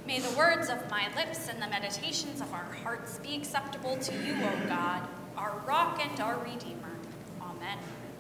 May the words of my lips and the meditations of our hearts be acceptable to you, O God, our rock and our redeemer. Amen.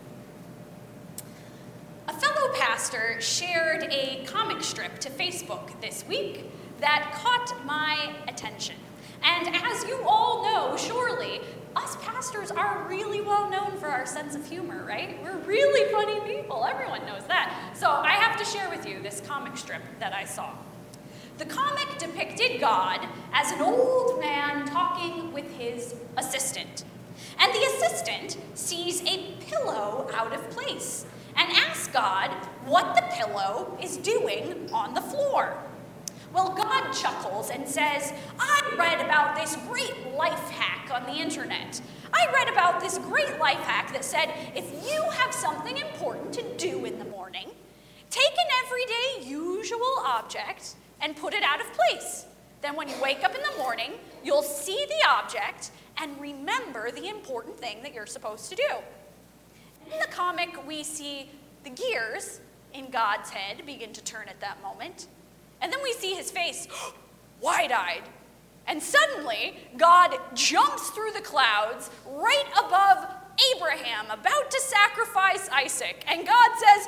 A fellow pastor shared a comic strip to Facebook this week that caught my attention. And as you all know, surely, us pastors are really well known for our sense of humor, right? We're really funny people. Everyone knows that. So I have to share with you this comic strip that I saw. The comic depicted God as an old man talking with his assistant. And the assistant sees a pillow out of place and asks God what the pillow is doing on the floor. Well, God chuckles and says, I read about this great life hack on the internet. I read about this great life hack that said, if you have something important to do in the morning, take an everyday, usual object and put it out of place. Then when you wake up in the morning, you'll see the object and remember the important thing that you're supposed to do. In the comic, we see the gears in God's head begin to turn at that moment. And then we see his face wide-eyed. And suddenly, God jumps through the clouds right above Abraham, about to sacrifice Isaac. And God says,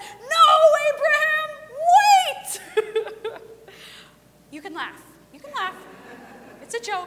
no, Abraham, wait! You can laugh. You can laugh. It's a joke.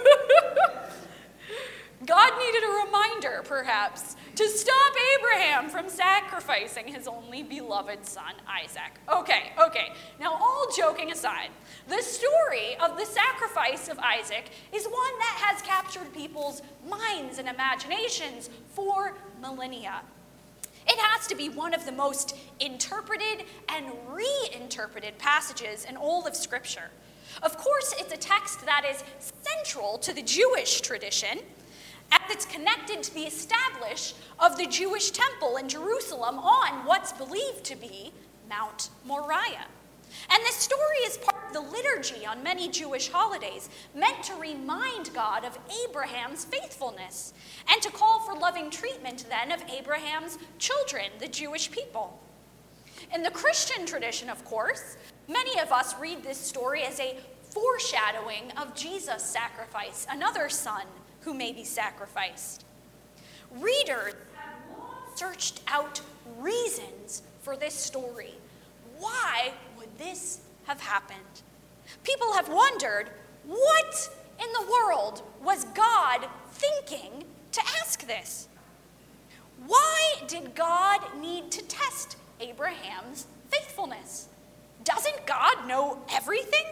God needed a reminder, perhaps, to stop Abraham from sacrificing his only beloved son, Isaac. Okay. Now, all joking aside, the story of the sacrifice of Isaac is one that has captured people's minds and imaginations for millennia. It has to be one of the most interpreted and reinterpreted passages in all of Scripture. Of course, it's a text that is central to the Jewish tradition, as it's connected to the establishment of the Jewish temple in Jerusalem on what's believed to be Mount Moriah. And this story is part of the liturgy on many Jewish holidays, meant to remind God of Abraham's faithfulness, and to call for loving treatment then of Abraham's children, the Jewish people. In the Christian tradition, of course, many of us read this story as a foreshadowing of Jesus' sacrifice, another son who may be sacrificed. Readers have long searched out reasons for this story. Why would this have happened? People have wondered, what in the world was God thinking to ask this? Why did God need to test Abraham's faithfulness? Doesn't God know everything?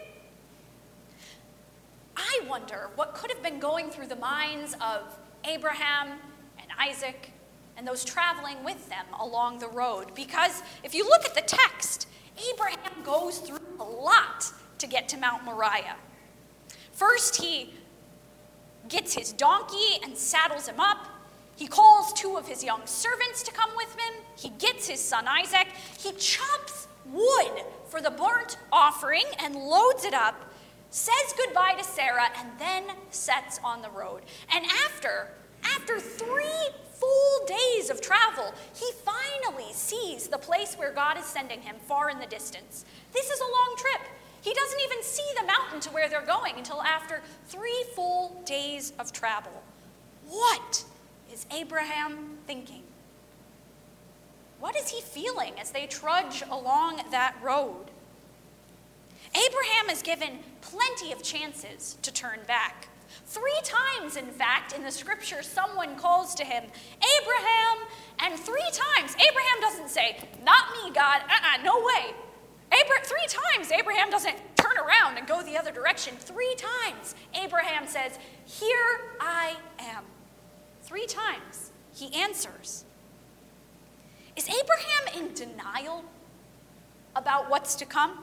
I wonder what could have been going through the minds of Abraham and Isaac and those traveling with them along the road. Because if you look at the text, Abraham goes through a lot to get to Mount Moriah. First, he gets his donkey and saddles him up. He calls two of his young servants to come with him. He gets his son Isaac. He chops wood for the burnt offering and loads it up, says goodbye to Sarah, and then sets on the road. And after 3 full days of travel, he finally sees the place where God is sending him far in the distance. This is a long trip. He doesn't even see the mountain to where they're going until after 3 full days of travel. What is Abraham thinking? What is he feeling as they trudge along that road? Abraham is given plenty of chances to turn back. 3 times, in fact, in the scripture, someone calls to him, Abraham, and 3 times, Abraham doesn't say, not me, God, no way. 3 times, Abraham doesn't turn around and go the other direction. 3 times, Abraham says, here I am. 3 times, he answers. Is Abraham in denial about what's to come?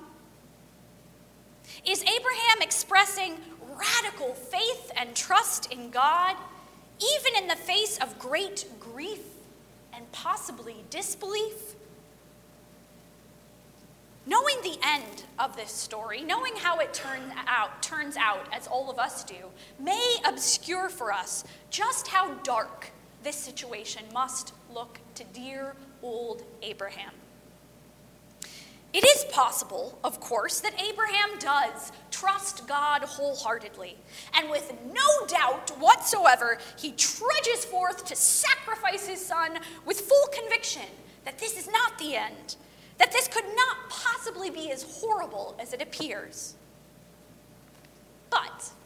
Is Abraham expressing radical faith and trust in God, even in the face of great grief and possibly disbelief? Knowing the end of this story, knowing how it turns out, as all of us do, may obscure for us just how dark this situation must look to dear old Abraham. It is possible, of course, that Abraham does trust God wholeheartedly, and with no doubt whatsoever, he trudges forth to sacrifice his son with full conviction that this is not the end, that this could not possibly be as horrible as it appears. But,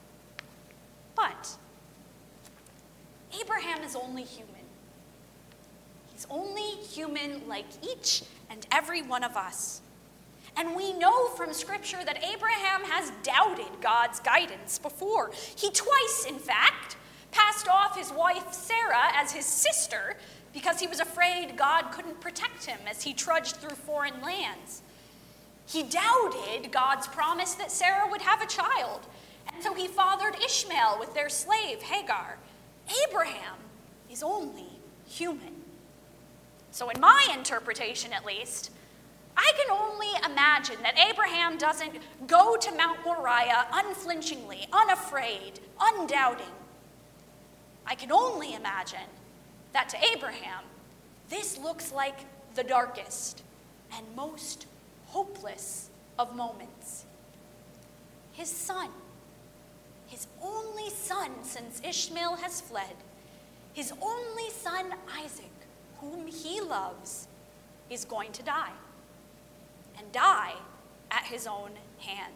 Abraham is only human. He's only human like each and every one of us. And we know from Scripture that Abraham has doubted God's guidance before. He twice, in fact, passed off his wife Sarah as his sister because he was afraid God couldn't protect him as he trudged through foreign lands. He doubted God's promise that Sarah would have a child, and so he fathered Ishmael with their slave Hagar. Abraham is only human. So in my interpretation, at least, I can only imagine that Abraham doesn't go to Mount Moriah unflinchingly, unafraid, undoubting. I can only imagine that to Abraham, this looks like the darkest and most hopeless of moments. His son, his only son since Ishmael has fled, his only son Isaac, whom he loves, is going to die. And die at his own hand.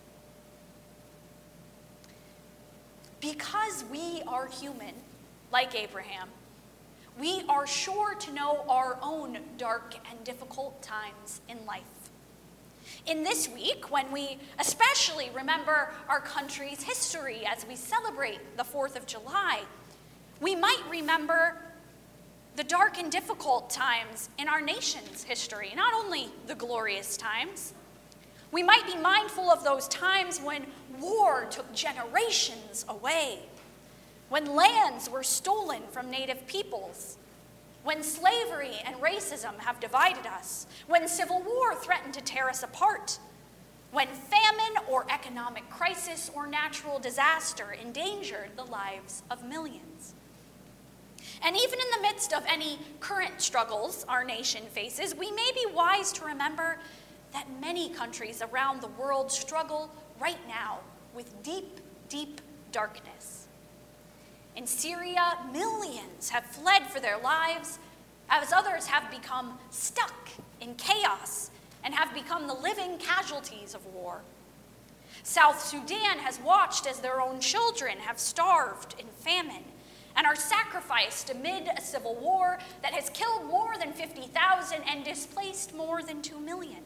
Because we are human, like Abraham, we are sure to know our own dark and difficult times in life. In this week, when we especially remember our country's history as we celebrate the 4th of July, we might remember the dark and difficult times in our nation's history, not only the glorious times. We might be mindful of those times when war took generations away, when lands were stolen from native peoples, when slavery and racism have divided us, when civil war threatened to tear us apart, when famine or economic crisis or natural disaster endangered the lives of millions. And even in the midst of any current struggles our nation faces, we may be wise to remember that many countries around the world struggle right now with deep, deep darkness. In Syria, millions have fled for their lives, as others have become stuck in chaos and have become the living casualties of war. South Sudan has watched as their own children have starved in famine and are sacrificed amid a civil war that has killed more than 50,000 and displaced more than 2 million.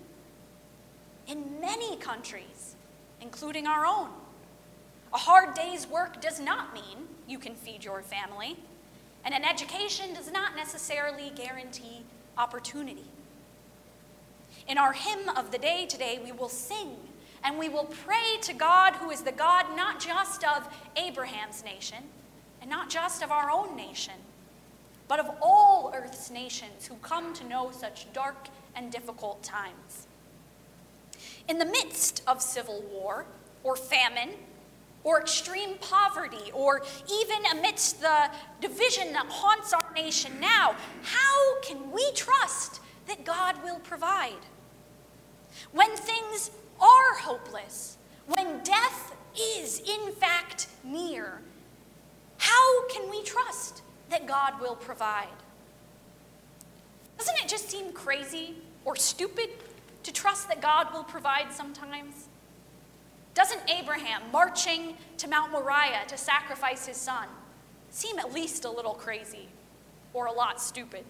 In many countries, including our own, a hard day's work does not mean you can feed your family, and an education does not necessarily guarantee opportunity. In our hymn of the day today, we will sing and we will pray to God, who is the God not just of Abraham's nation, and not just of our own nation, but of all earth's nations who come to know such dark and difficult times. In the midst of civil war, or famine, or extreme poverty, or even amidst the division that haunts our nation now, how can we trust that God will provide? When things are hopeless, when death is in fact near, how can we trust that God will provide? Doesn't it just seem crazy or stupid to trust that God will provide sometimes? Doesn't Abraham marching to Mount Moriah to sacrifice his son seem at least a little crazy or a lot stupid?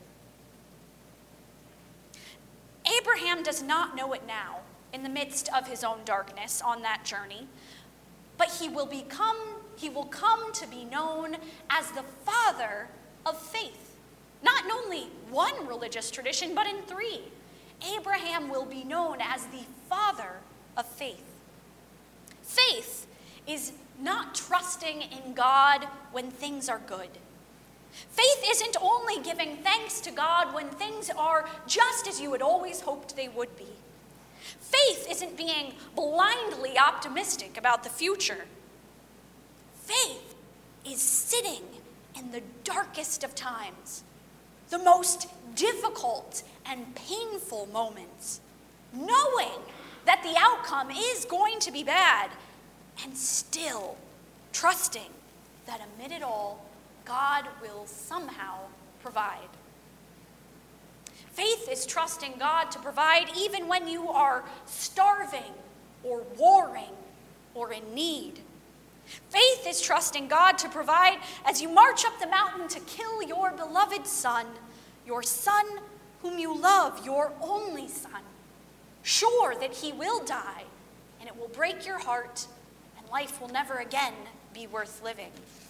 Abraham does not know it now in the midst of his own darkness on that journey, but he will come to be known as the father of faith. Not in only one religious tradition, but in 3. Abraham will be known as the father of faith. Faith is not trusting in God when things are good. Faith isn't only giving thanks to God when things are just as you had always hoped they would be. Faith isn't being blindly optimistic about the future. Faith is sitting in the darkest of times, the most difficult and painful moments, knowing that the outcome is going to be bad, and still trusting that amid it all, God will somehow provide. Faith is trusting God to provide even when you are starving or warring or in need. Faith is trusting God to provide as you march up the mountain to kill your beloved son whom you love, your only son, sure that he will die, and it will break your heart, and life will never again be worth living.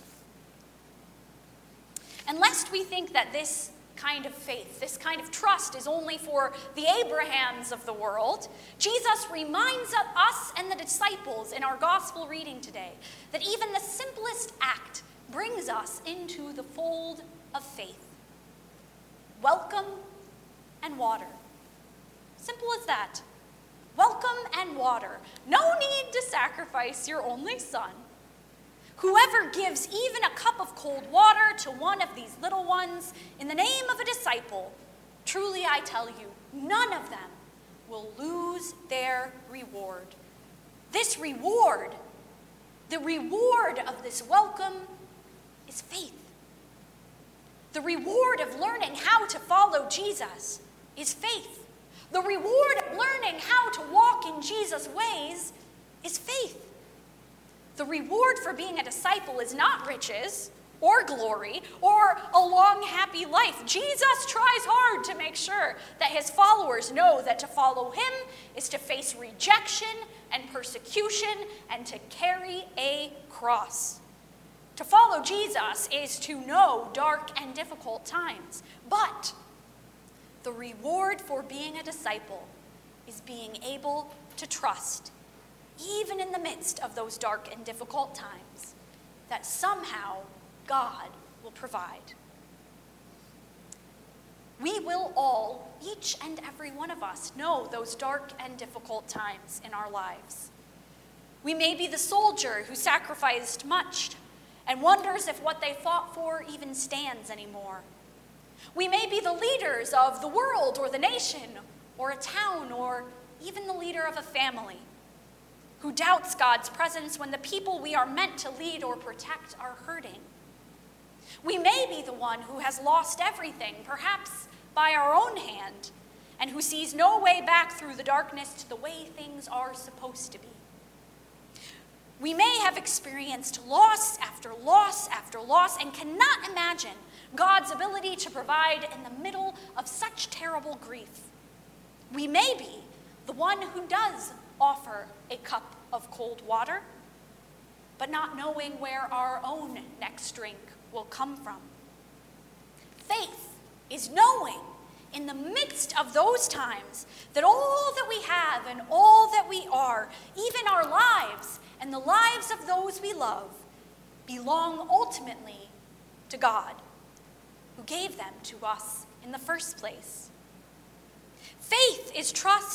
And lest we think that this kind of faith, this kind of trust is only for the Abrahams of the world, Jesus reminds us and the disciples in our gospel reading today that even the simplest act brings us into the fold of faith. Welcome and water. Simple as that. Welcome and water. No need to sacrifice your only son. Whoever gives even a cup of cold water to one of these little ones in the name of a disciple, truly I tell you, none of them will lose their reward. This reward, the reward of this welcome, is faith. The reward of learning how to follow Jesus is faith. The reward of learning how to walk in Jesus' ways is faith. The reward for being a disciple is not riches or glory or a long, happy life. Jesus tries hard to make sure that his followers know that to follow him is to face rejection and persecution and to carry a cross. To follow Jesus is to know dark and difficult times. But the reward for being a disciple is being able to trust, even in the midst of those dark and difficult times, that somehow God will provide. We will all, each and every one of us, know those dark and difficult times in our lives. We may be the soldier who sacrificed much and wonders if what they fought for even stands anymore. We may be the leaders of the world or the nation or a town or even the leader of a family who doubts God's presence when the people we are meant to lead or protect are hurting. We may be the one who has lost everything, perhaps by our own hand, and who sees no way back through the darkness to the way things are supposed to be. We may have experienced loss after loss after loss and cannot imagine God's ability to provide in the middle of such terrible grief. We may be the one who does offer a cup of cold water, but not knowing where our own next drink will come from. Faith is knowing in the midst of those times that all that we have and all that we are, even our lives and the lives of those we love, belong ultimately to God, who gave them to us in the first place. Faith is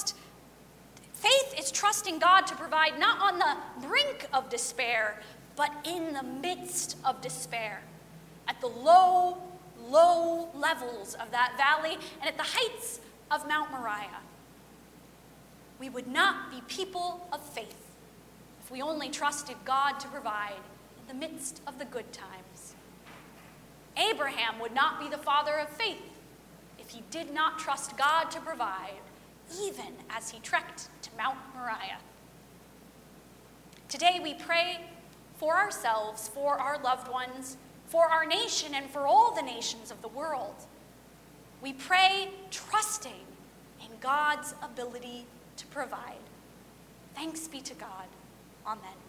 trusting God to provide not on the brink of despair, but in the midst of despair, at the low, low levels of that valley and at the heights of Mount Moriah. We would not be people of faith if we only trusted God to provide in the midst of the good times. Abraham would not be the father of faith if he did not trust God to provide, even as he trekked to Mount Moriah. Today we pray for ourselves, for our loved ones, for our nation, and for all the nations of the world. We pray trusting in God's ability to provide. Thanks be to God. Amen.